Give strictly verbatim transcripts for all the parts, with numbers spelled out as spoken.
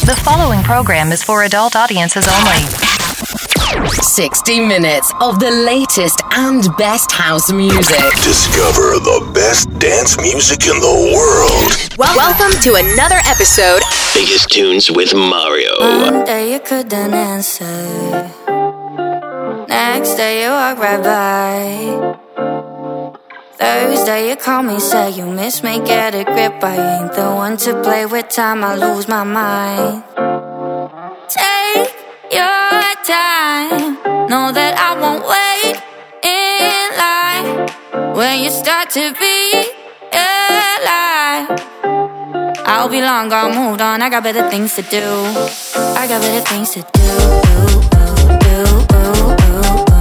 The following program is for adult audiences only. sixty minutes of the latest and best house music. Discover the best dance music in the world. Well, welcome to another episode. Biggest tunes with Mario. One day you couldn't answer. Next day you walk right by. Thursday you call me, say you miss me, get a grip. I ain't the one to play with time, I lose my mind. Take your time, know that I won't wait in line. When you start to be alive, I'll be long gone, moved on, I got better things to do. I got better things to do, do, do, do, do.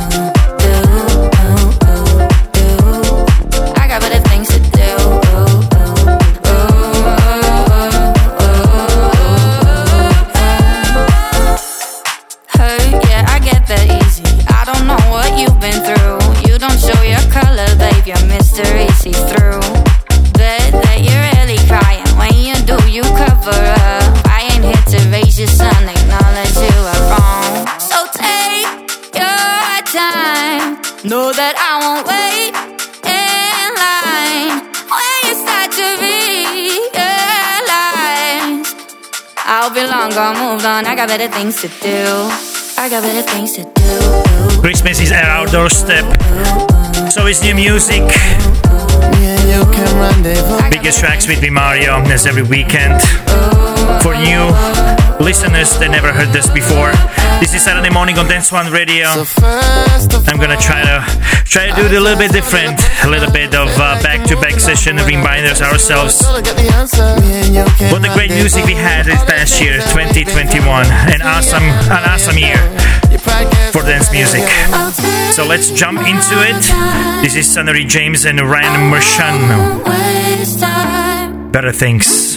Mystery see through. Bet that you're really crying. When you do, you cover up. I ain't here to raise your son, acknowledge you are wrong. So take your time, know that I won't wait in line. When you start to realize I'll be long gone, moved on, I got better things to do. I got better things to do. Christmas is at our doorstep. So is new music. Biggest tracks with me, Mario, as every weekend. For new listeners that never heard this before, this is Saturday morning on Dance One Radio. I'm gonna try to try to do it a little bit different, a little bit of uh, back-to-back session reminders ourselves. What a great music we had this past year, twenty twenty-one, an awesome, an awesome year for dance music. So let's jump into it. This is Sonny James and Ryan Mershon. Better Things.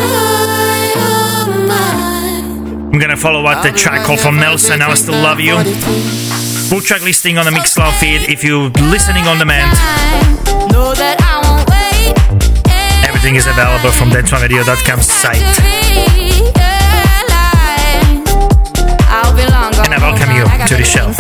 I'm gonna follow up the track called from Nelson, I Still Love You. Full track listing on the Mixcloud feed if you're listening on demand. Everything is available from dance one radio dot com site. And I welcome you to the show.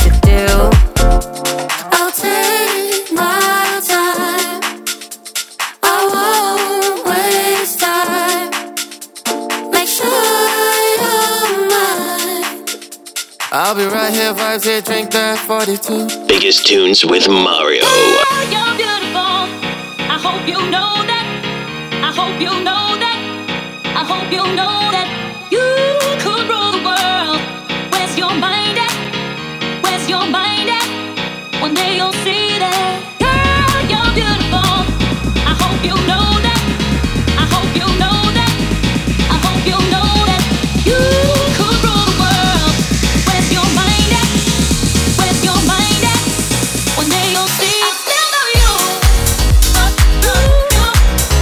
I'll be right here, vibes here, drink that forty-two. Biggest tunes with Mario. Oh, you're beautiful. I hope you know that. I hope you know that. I hope you know that you could rule the world. Where's your mind at? Where's your mind at? One day you'll see that. Girl, you're beautiful. I hope you know that. I hope you know that. I hope you know that you could rule the world. Where's your mind at? Where's your mind at? One day you'll see. I still love you. I still love you.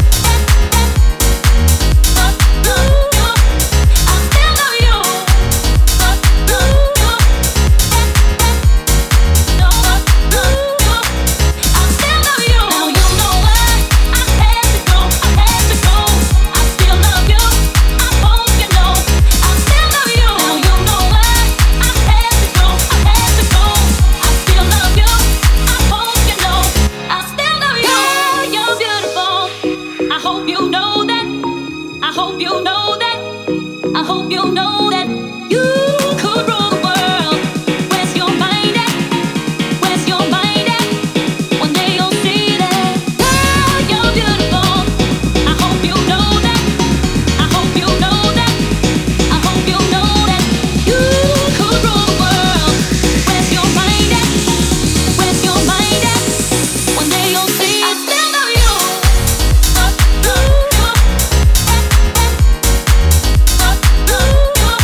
Now you know why I had to go. I had to go. I still love you. I hope you know. I still love you. Now you know why I had to go. I had to go. I still love you. I hope you know. I still love you. You're beautiful. I hope you know that. I hope you know that. I hope you know that you could rule the world. Where's your mind at? Where's your mind at? One day you'll see that. Girl, you're beautiful. I hope you know that. I hope you know that. I hope you know that you could rule the world. Where's your mind at? Where's your mind at? One day you'll see. I still love you. I still love you. I still love you.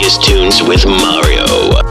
latest tunes with Mario.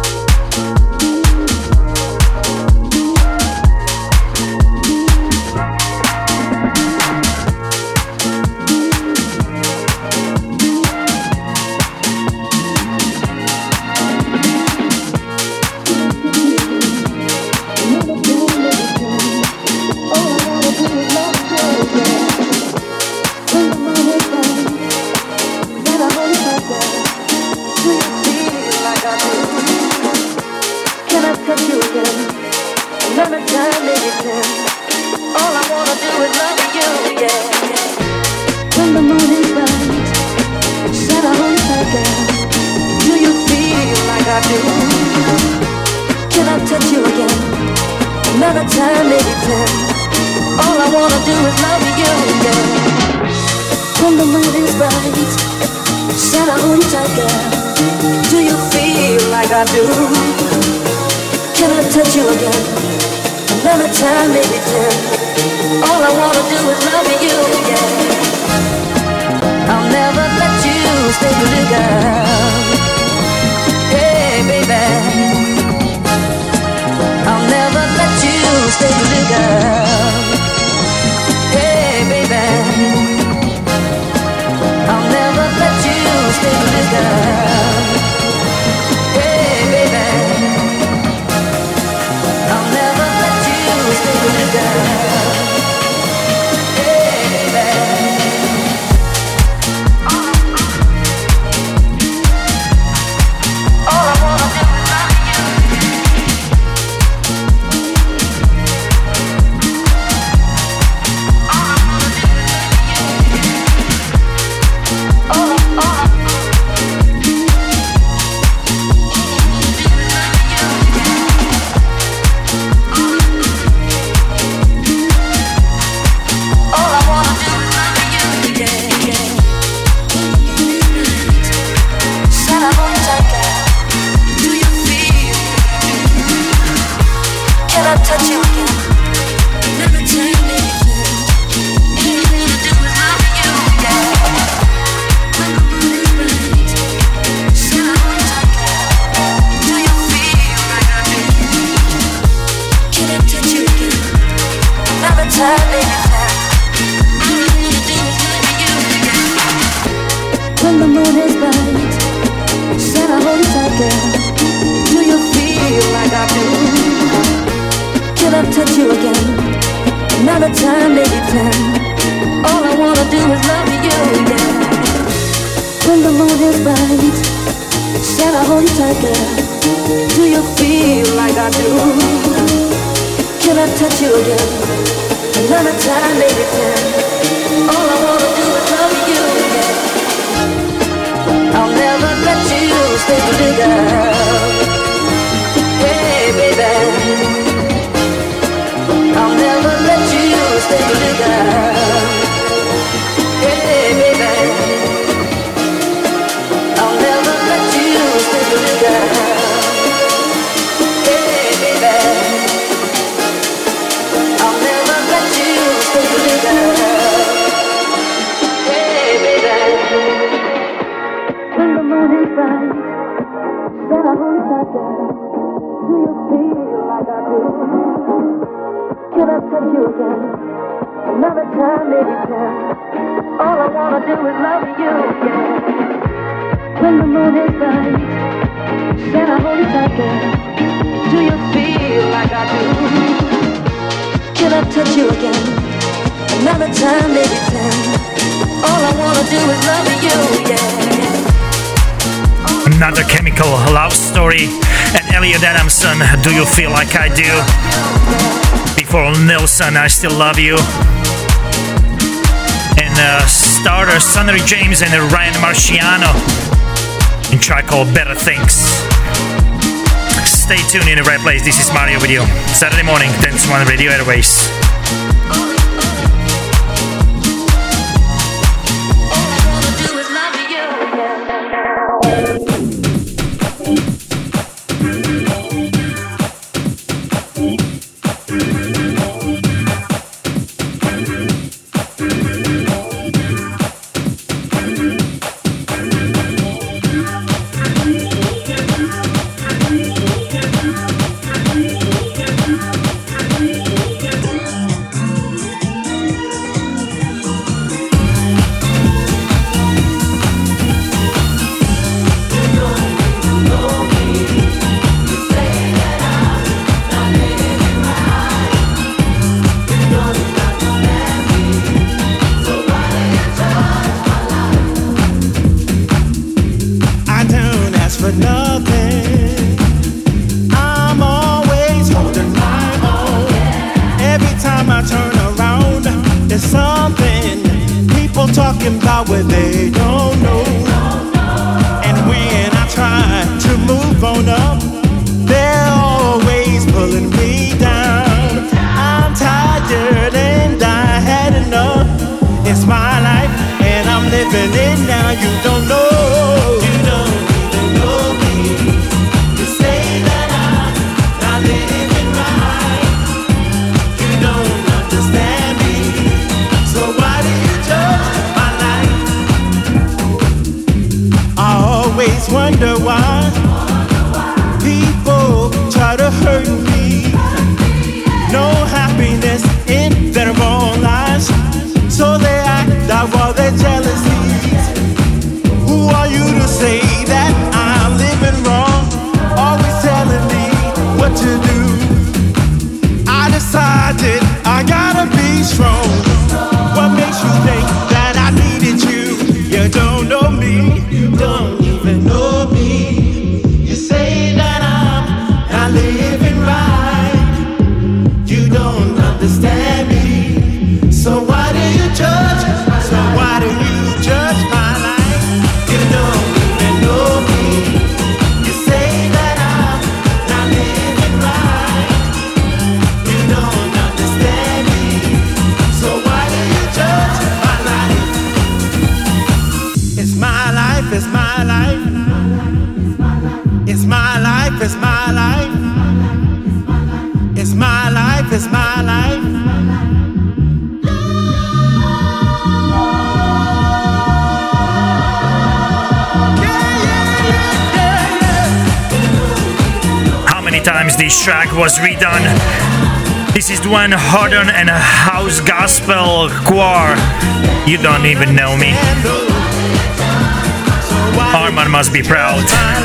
Another Chemical Love Story and Elliot Adamson, Do You Feel Like I Do? Before Nilsson, I Still Love You. And uh, starter Sonny James and Ryan Marciano in track called Better Things. Stay tuned in the right place. This is Mario with you. Saturday morning, Dance One Radio Airways. about what they don't know. And when I try to move on up, they're always pulling me down. I'm tired and I had enough. It's my life and I'm living it now. You don't know. You don't even know me. You say that I'm not living right. You don't understand me. So why do you judge my life? I always wonder why people try to hurt me. No happiness in their own lives, so they act out all their jealousies. Who are you to say that I'm living wrong? Always telling me what to do. I decided I gotta be strong. What makes you think that I needed you? You don't know me, you don't even know me. You say that I'm not living right. You don't understand me. So why do you judge? So why do you judge my life? You don't even know me. You say that I'm not living right. You don't understand me. So why do you judge my life? It's my life, it's my life. It's my life, it's my life. It's my life, it's my life. How many times this track was redone? This is Dwayne Harden and House Gospel Choir. You don't even know me. Arman must be proud.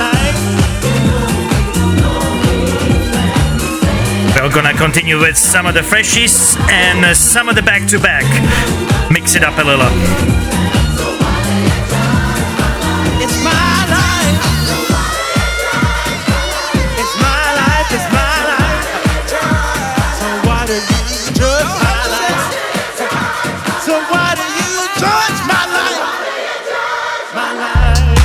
We're gonna continue with some of the freshies and some of the back-to-back. Mix it up a little. It's my life. It's my life, it's my life. So why do you judge my life? So why do you judge my life? My life.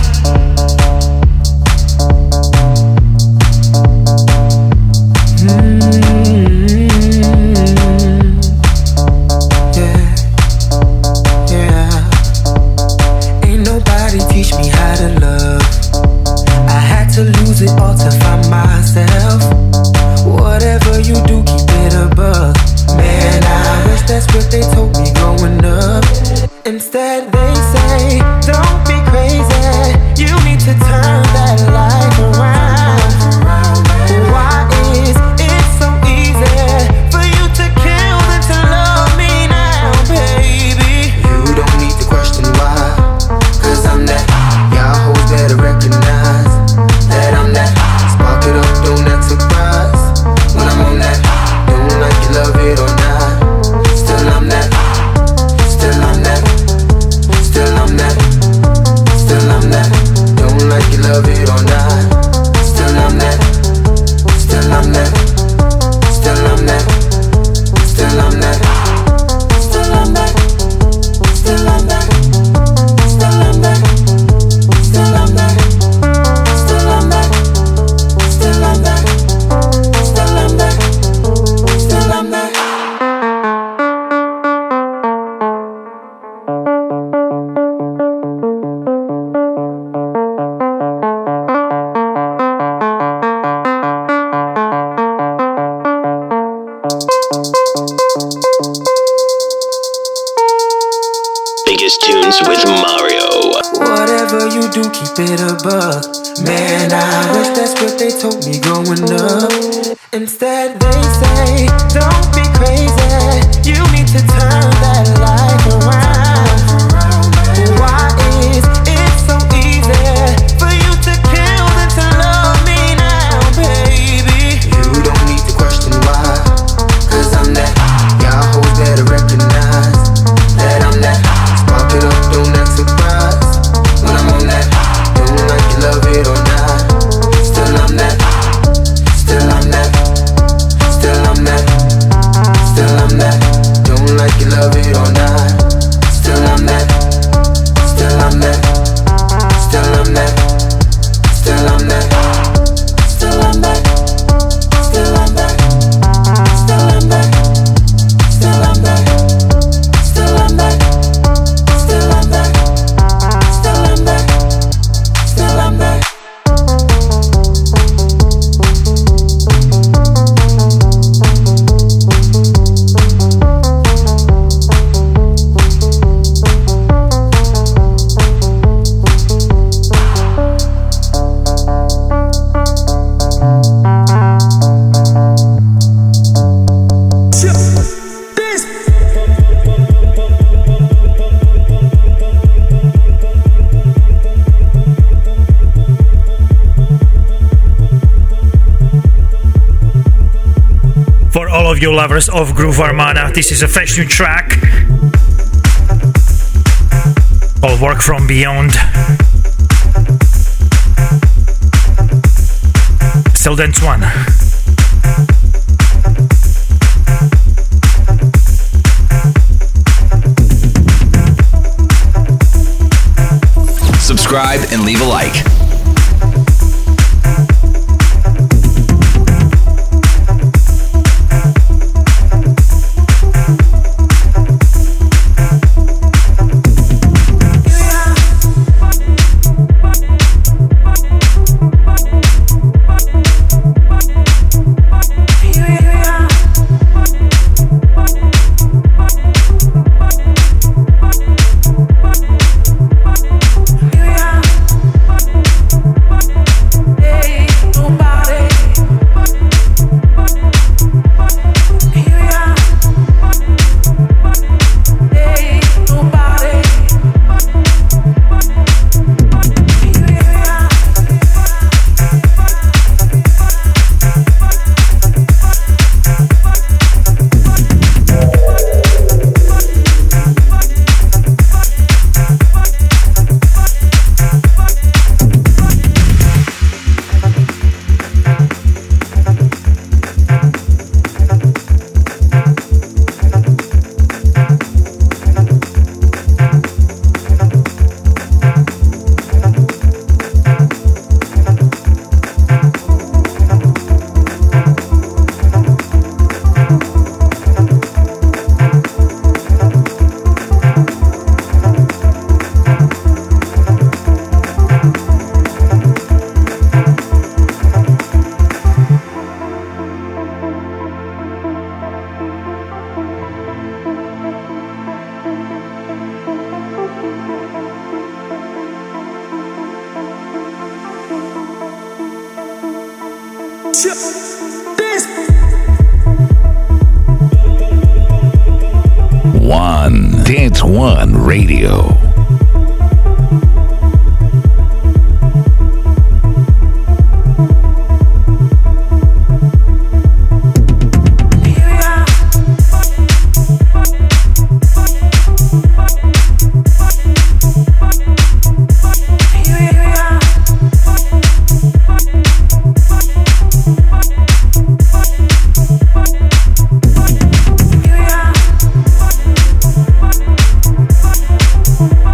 It all to find myself. Whatever you do, keep it above. Man, I wish that's what they told me growing up. Instead they say, don't be crazy. You need to turn that life around. Why is it so easy for you to kill and to love me now, baby? You don't need to question why, cause I'm that. Y'all hoes better recognize that I'm that. Spark it up, don't act surprised when I'm on that. Don't like you love it or not, still I'm that. Still I'm that. Still I'm that. Still I'm that. Don't like you love it or not, still I'm that. Still I'm that. Still I'm that. Still I'm that. Still I'm that. Still I'm that. Still I'm that. Still I'm that. Still I'm that. Still I'm that. Still I'm that. Still I'm that. Biggest tunes with Mario. Whatever you do, keep it above. Man, I wish that's what they told me growing up. Instead they say, don't be crazy. You need to turn that life around. Why is it so easy for you to kill and to love me now, baby? You don't need to question why, cause I'm that. Y'all hoes better recognize that I'm that. Spark it up, don't act surprised when I'm on that. Don't like you love it or not, still I'm that. Still I'm that. Still I'm that. Still I'm that. Don't like you love it or not. of you lovers of Groove Armada. This is a fresh new track called Work From Beyond. Still Dance One. Subscribe and leave a like. One Dance One Radio. We'll be right back.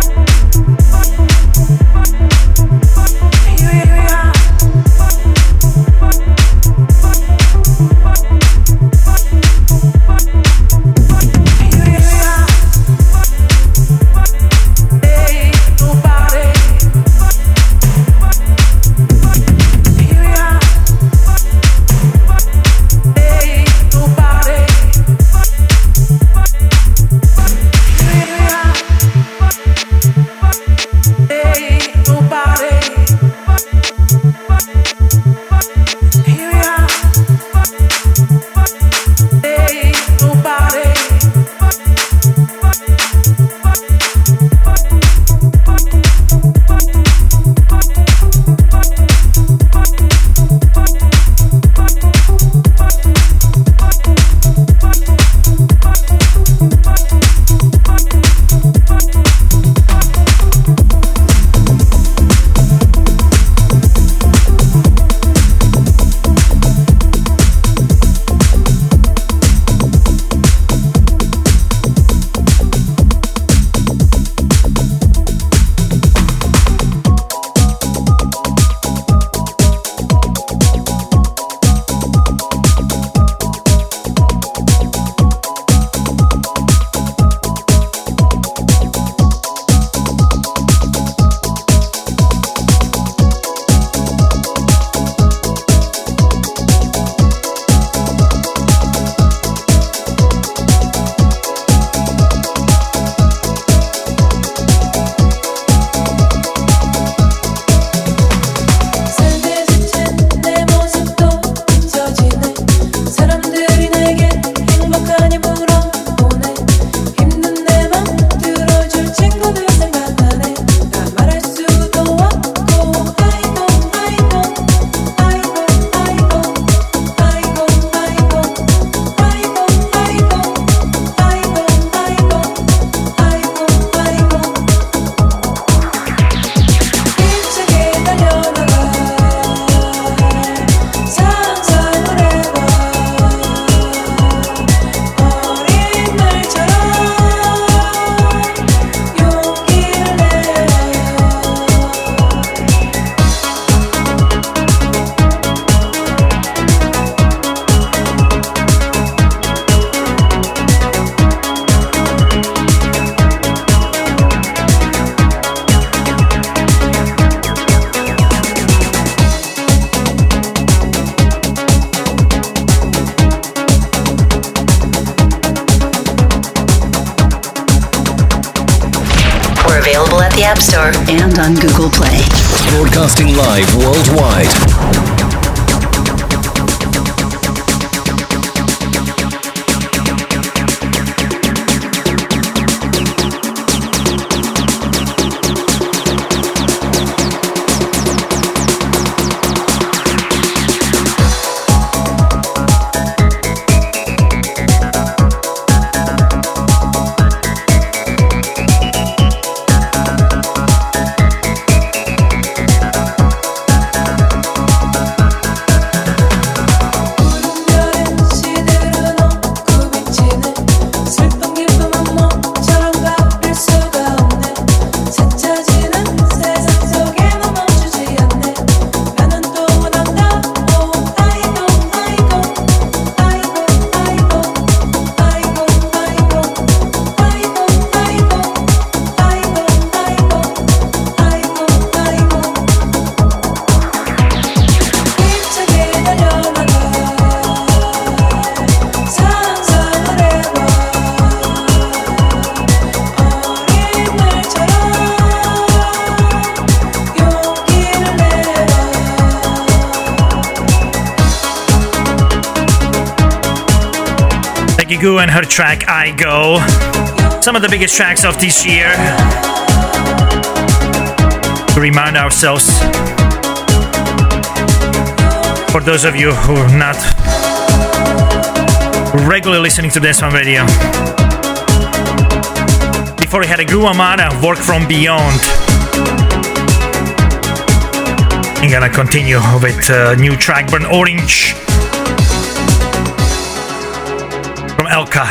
the App Store and on Google Play. Broadcasting live worldwide. And her track I Go, some of the biggest tracks of this year. To remind ourselves, for those of you who are not regularly listening to Dance One Radio, before we had a Groove Armada, Work From Beyond. I'm gonna continue with a new track, Burn Orange, from Elka.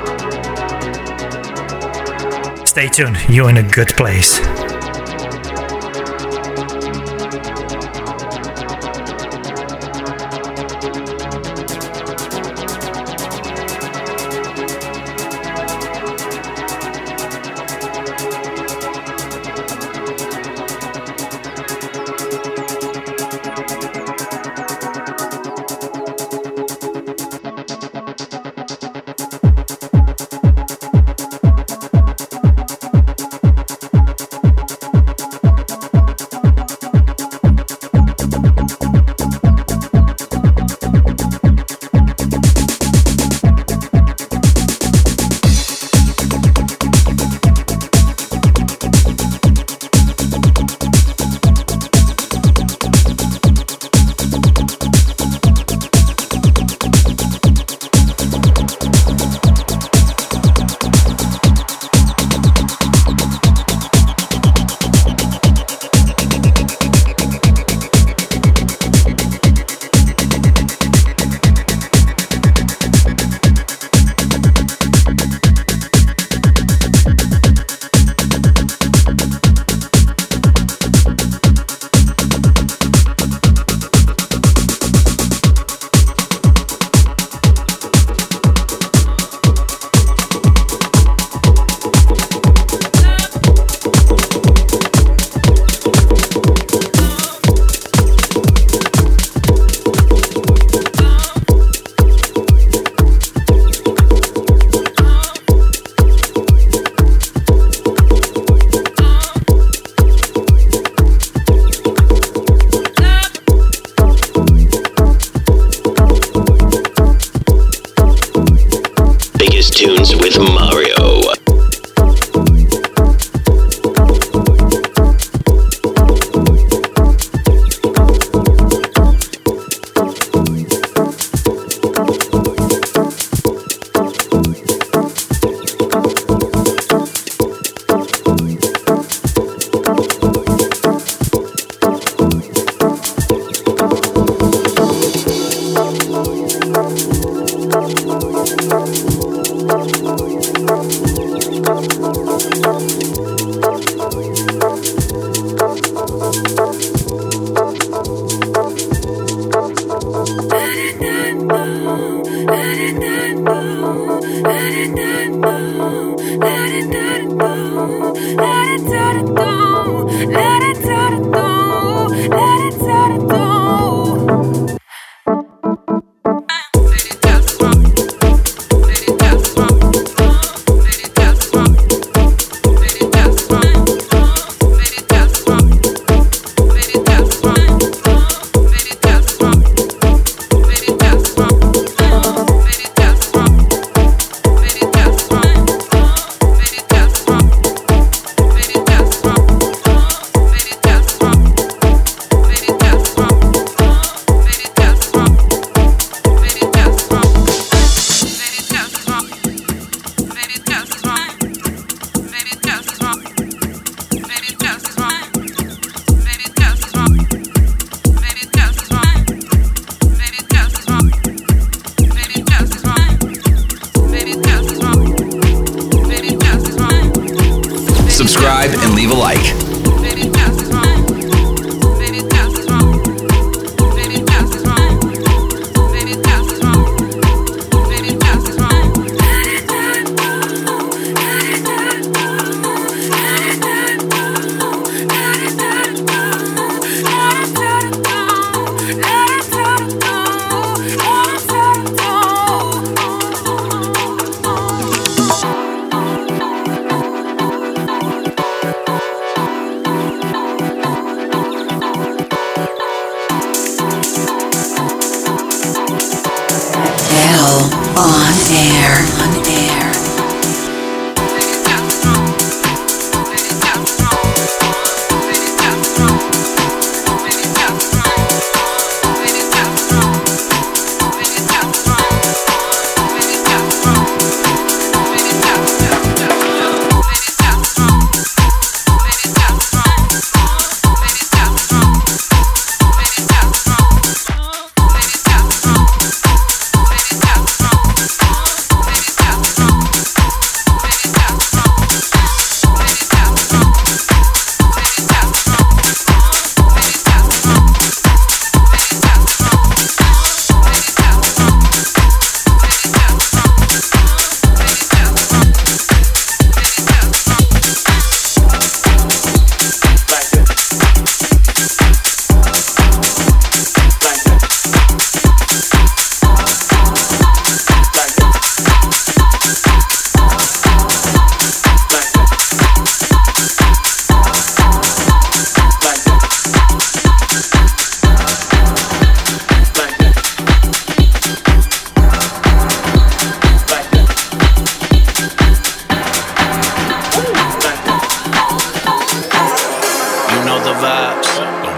Stay tuned, you're in a good place. Tunes with Mario.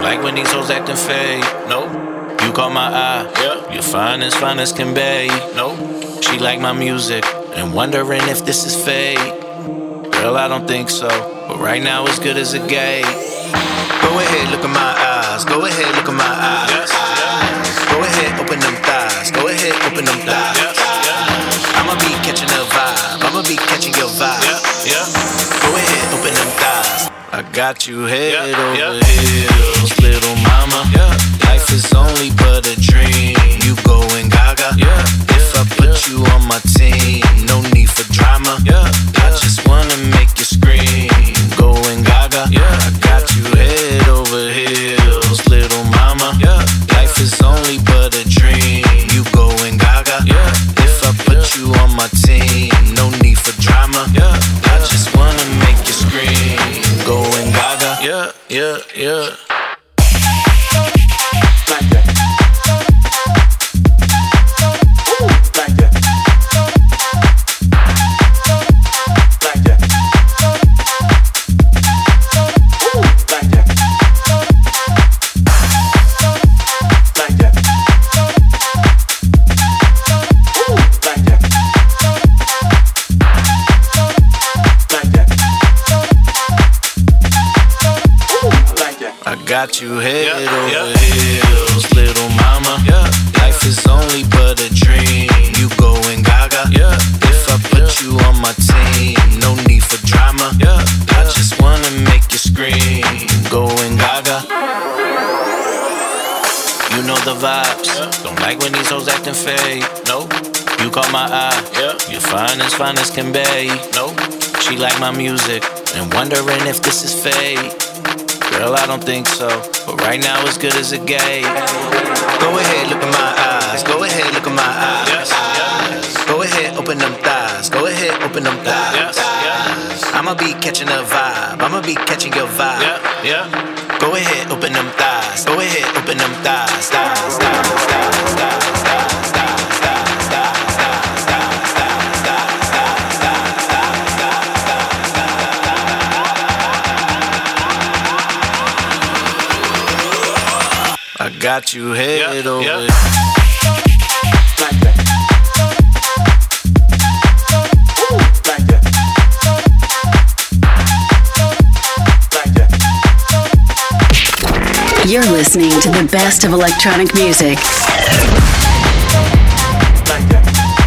like when these hoes acting fake. Nope. You caught my eye. Yeah. You're fine as fine as can be. Nope. She like my music and wondering if this is fate. Girl, I don't think so. But right now it's good as a gate. Go ahead, look at my eyes. Go ahead, look at my eyes. Yes. Go ahead, open them thighs. Go ahead, open them thighs. Yes. I'ma be catching a vibe. I'ma be catching your vibe. Yeah. Yeah. Go ahead, open them thighs. I got you head yeah. over yeah. heels, little mama. Yeah. Life is only but a dream. You going gaga. Yeah. If I put yeah. you on my team, no need for drama. Yeah. I just wanna make you scream. Going gaga. Yeah. I got you head over heels, little mama. Yeah. Life is only but a dream. You going gaga. Yeah. If I put yeah. you on my team, no need for drama. Yeah. I just wanna make you scream. Going gaga. Yeah, yeah, yeah. Like that. Ooh, like that. Like that. Ooh, like that. Like that. Ooh, like that. Like that. I got you head yeah, over yeah. heels, little mama. Yeah. Life is only but a dream. You going gaga. Yeah. If I put yeah. you on my team, no need for drama. Yeah. I just wanna make you scream. Going gaga. You know the vibes. Yeah. Don't like when these hoes acting fake. Nope. You caught my eye. Yeah. You're fine as fine as can be. Nope. She like my music and wondering if this is fate. Girl, I don't think so, but right now it's good as a gate. Go ahead, look at my eyes. Go ahead, look at my eyes. Yes, yes. Go ahead, open them thighs. Go ahead, open them thighs. Yes, yes. I'ma be catching a vibe. I'ma be catching your vibe. Yeah, yeah. Go ahead, open them thighs. Go ahead, open them thighs. Thighs, thighs, thighs, thighs, thighs, thighs, thighs. I got you head yeah, over yeah. Like that. Ooh, like that. Like that. You're listening to the best of electronic music. Like that.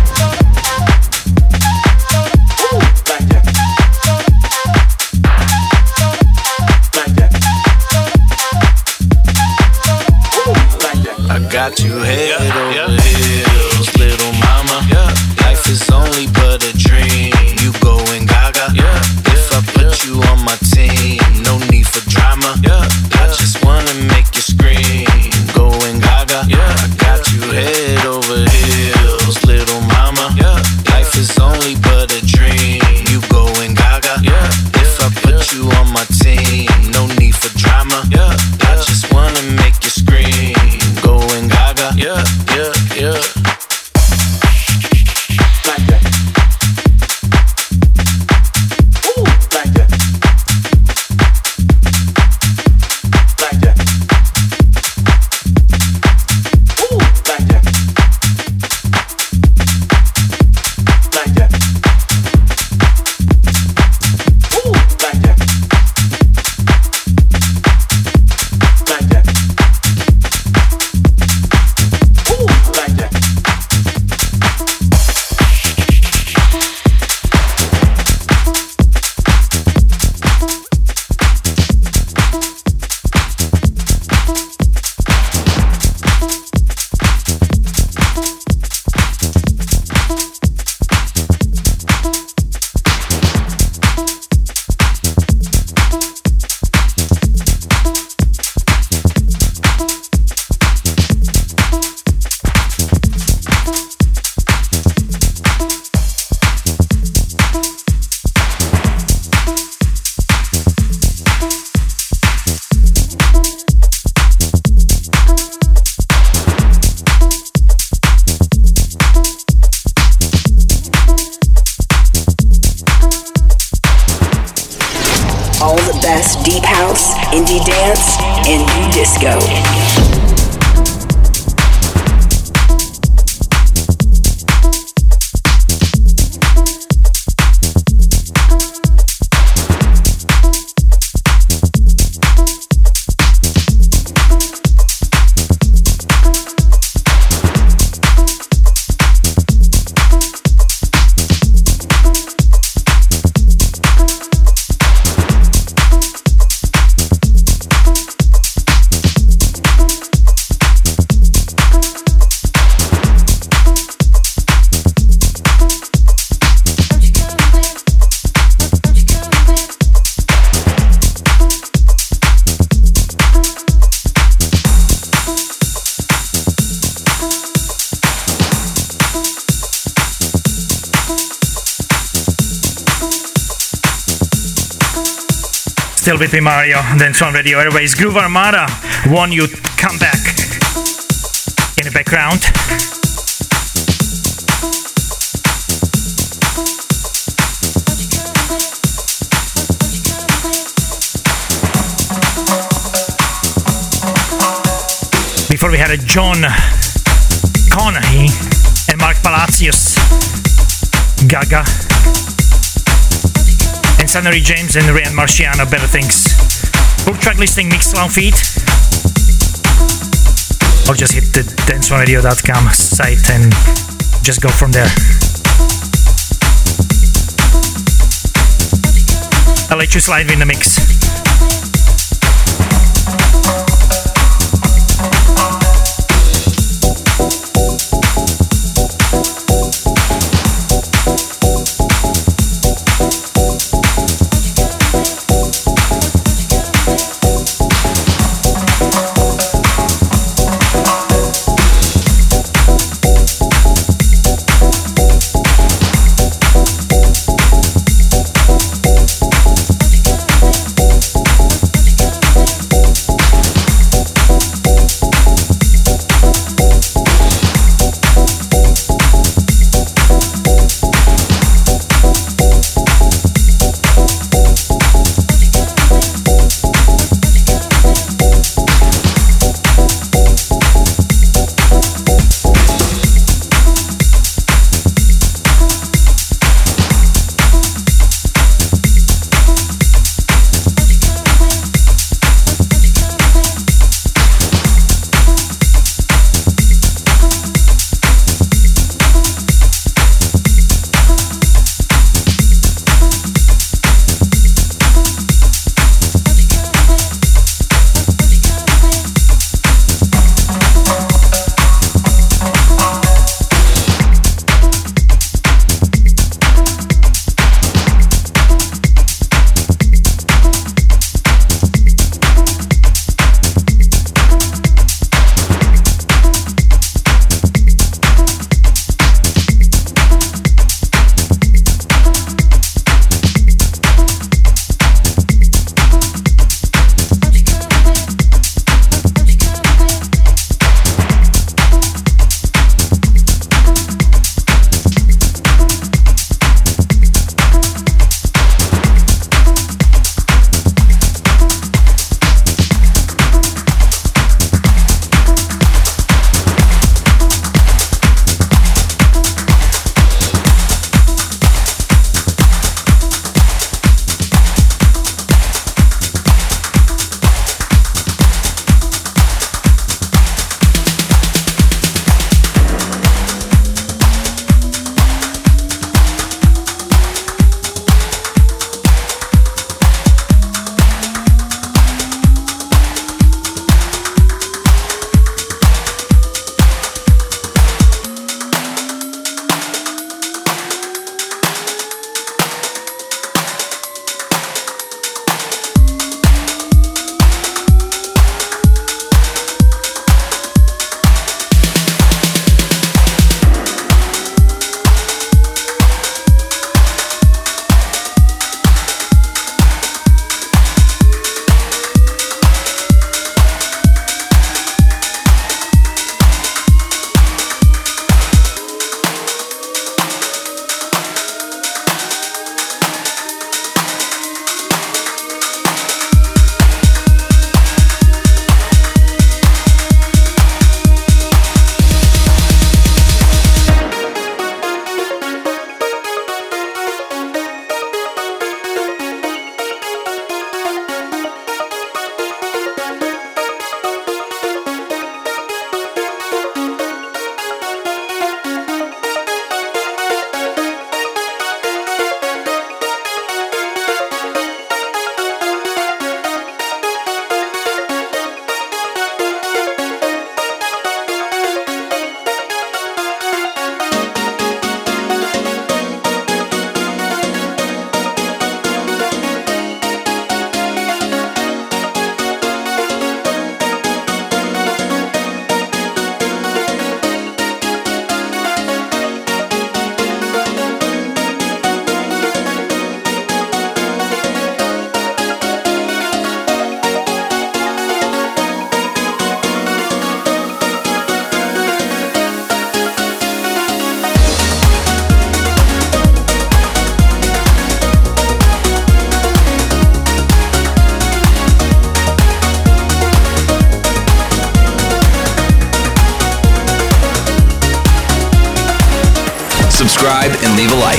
Ooh, like that. Like that. I got you head yeah, over yeah. heels, little mama. Yeah. Life is only but a dream. You going gaga. Yeah. If I put you on my team, no need for drama. Yeah. I just wanna make you scream. Going gaga. Yeah. I got you head over heels, little mama. Yeah. Life is only but a dream. You going gaga. Yeah. If I put you on my team, no need for drama. Yeah. I just wanna make you scream. Going gaga, yeah, yeah, yeah. Like that. Ooh, like that. Like that. Ooh, like that. Like that. Ooh, like that. Like that. All the best deep house, indie dance, and new disco. Disco. Still with me, Mario, Dance One Radio Airways. Groove Armada, One You Come Back in the background. Before we had a John Conahee and Mark Palacios, Gaga. And Sonny James and Ryan Marciano, Better Things. Book track listing, Mixcloud feed. Or just hit the dance one radio dot com site and just go from there. I'll let you slide in the mix. subscribe, and leave a like.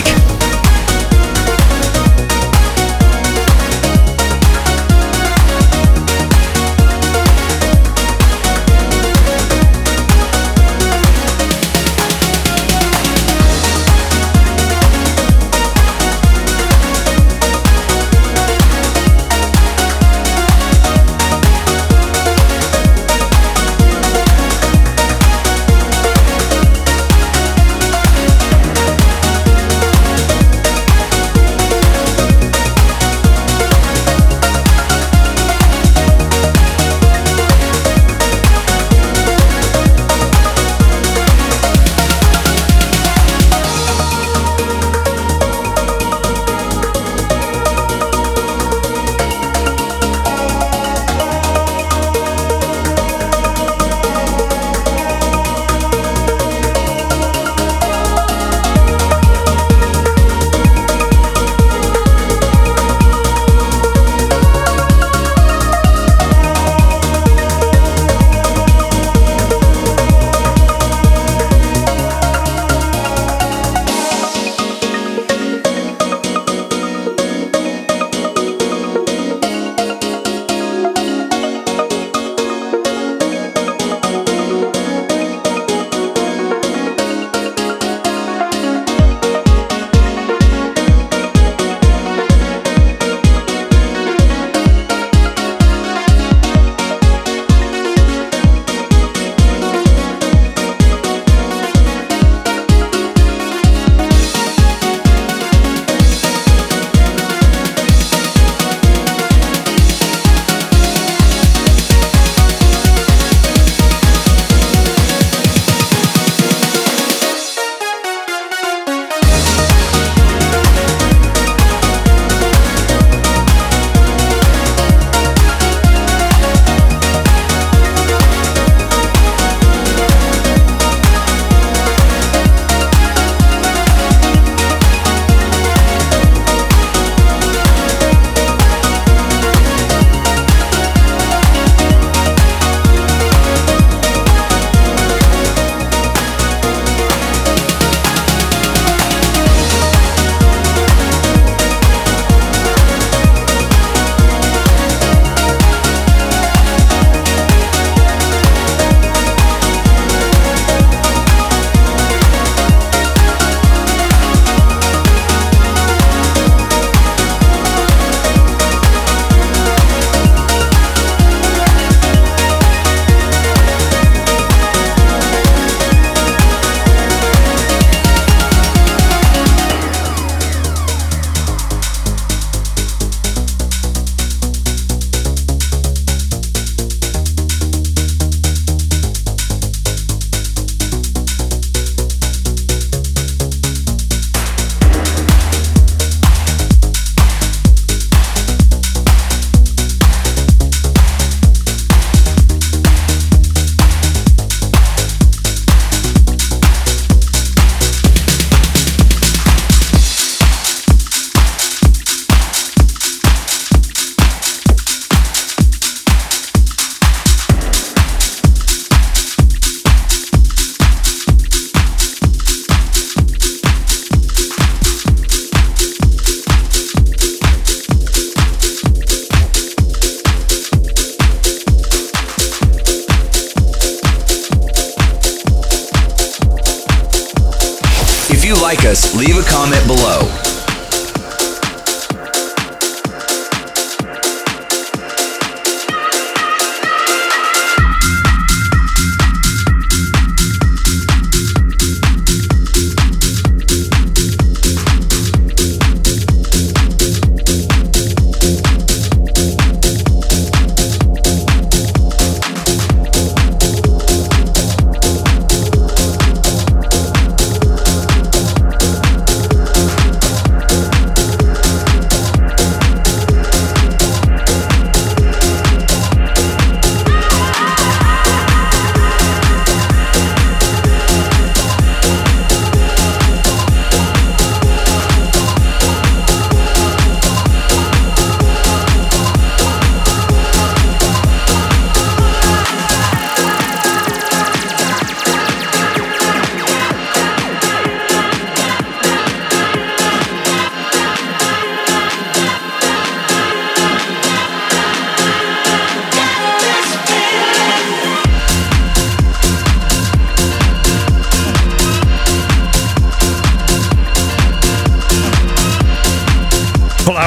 you like us, leave a comment below.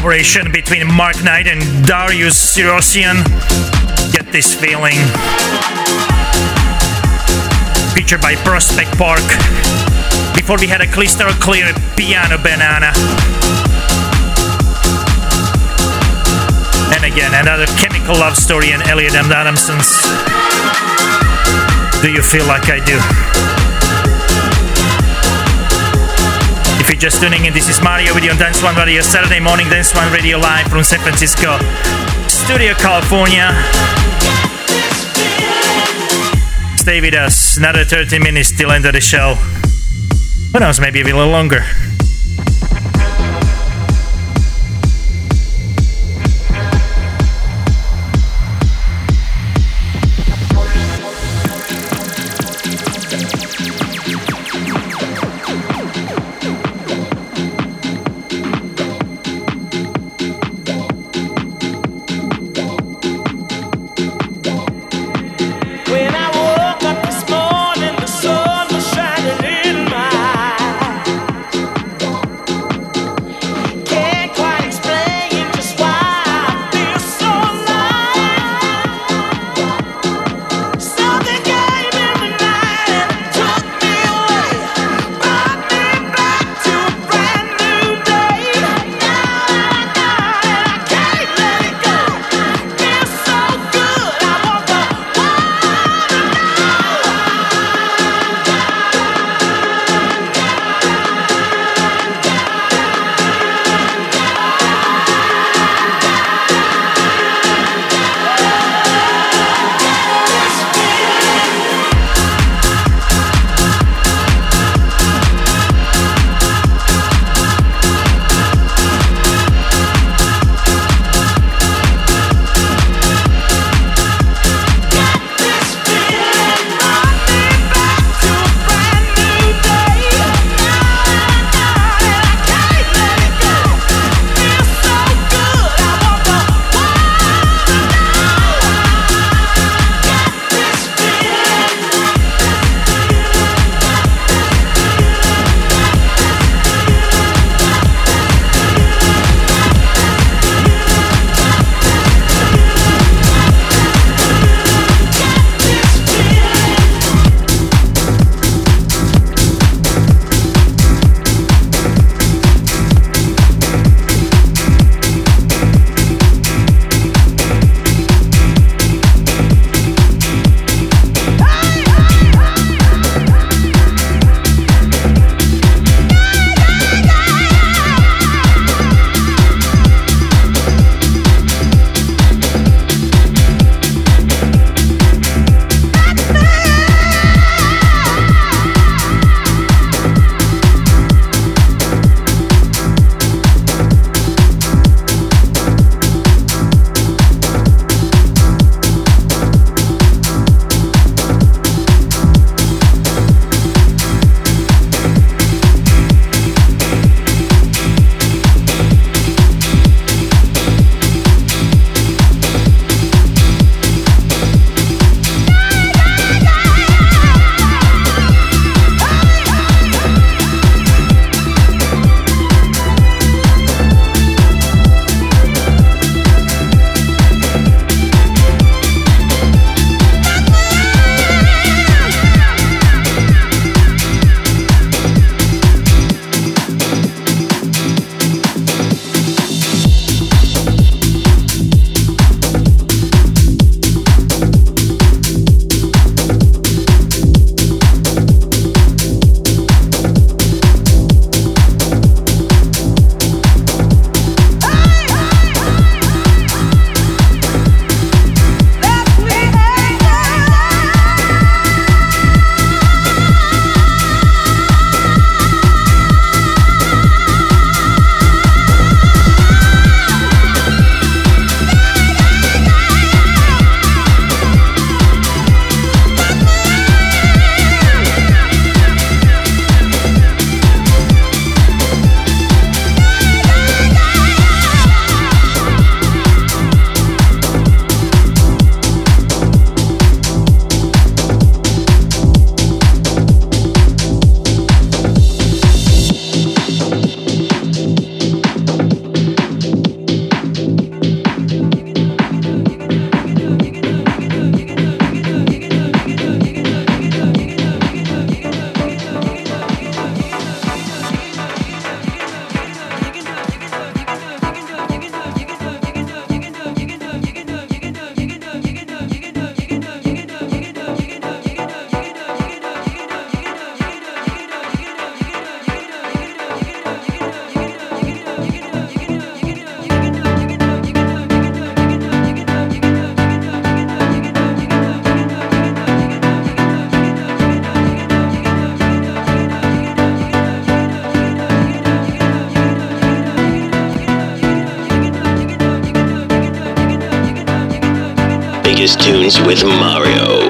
collaboration between Mark Knight and Darius Syrossian. Get This Feeling. Featured by Prospect Park. Before we had a Crystal Clear Piano Banana. And again, another Chemical Love Story and Elliot and Adamson's Do You Feel Like I Do? If you're just tuning in, this is Mario with you on Dance One Radio, Saturday morning Dance One Radio live from San Francisco Studio, California. Stay with us, another thirty minutes till end of the show. Who knows, maybe a little longer. This morning the sun was shining in my eyes. biggest tunes with Mario.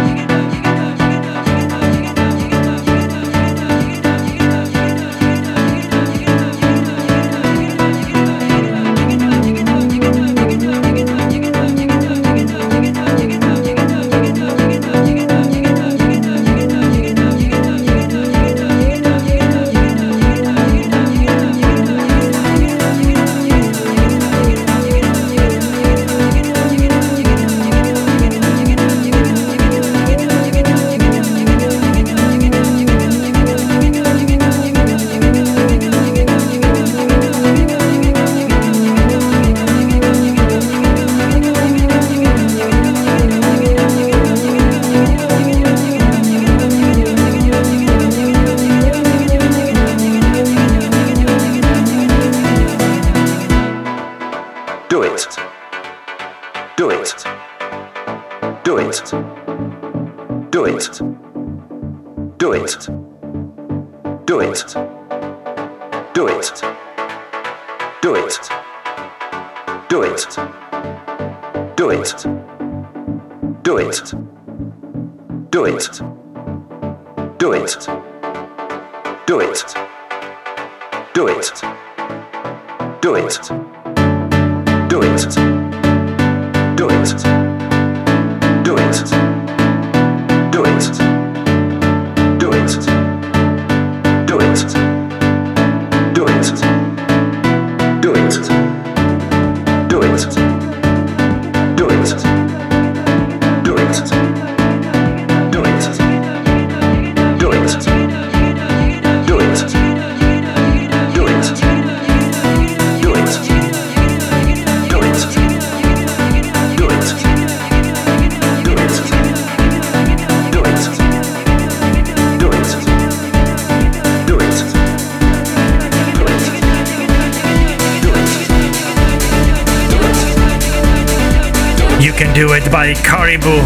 Do It by Caribou.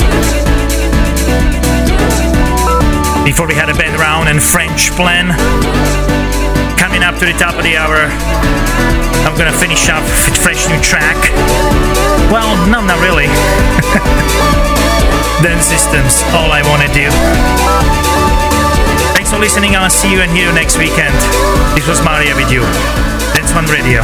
Before we had a band round and French Plan. Coming up to the top of the hour, I'm gonna finish up with a fresh new track. Well, no, not really. Dance Systems, All I Wanna Do. Thanks for listening. I'll see you and hear you next weekend. This was Mario with you. Dance One Radio.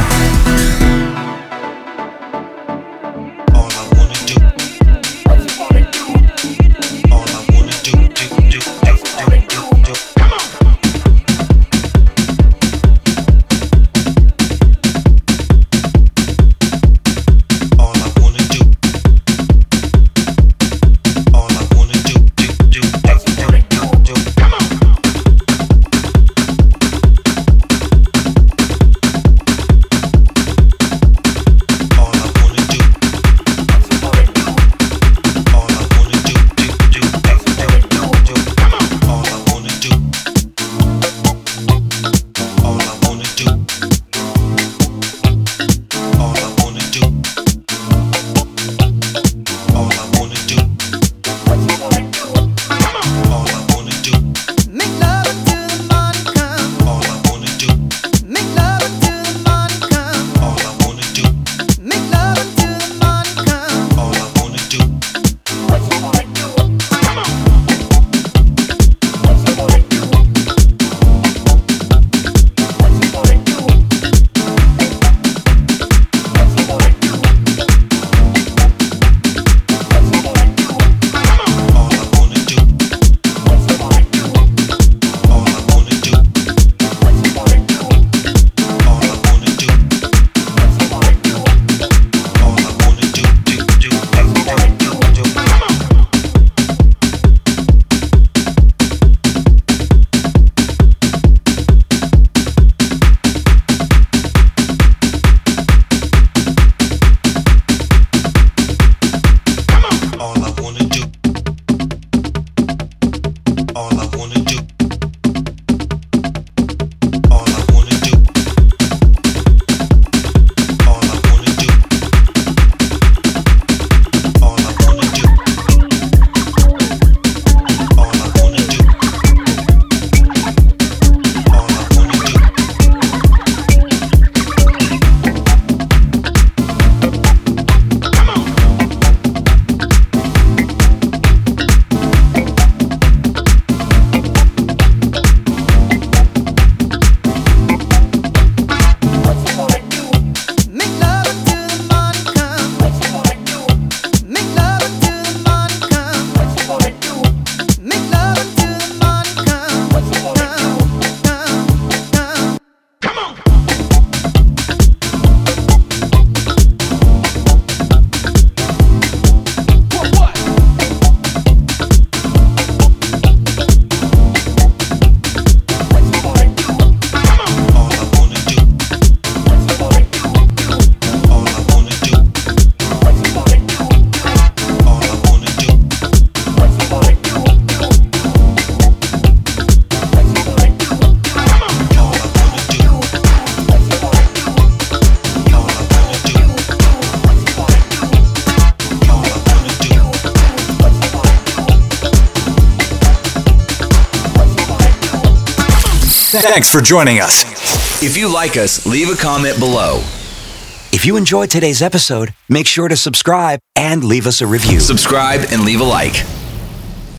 Thanks for joining us. If you like us, leave a comment below. If you enjoyed today's episode, make sure to subscribe and leave us a review. Subscribe and leave a like.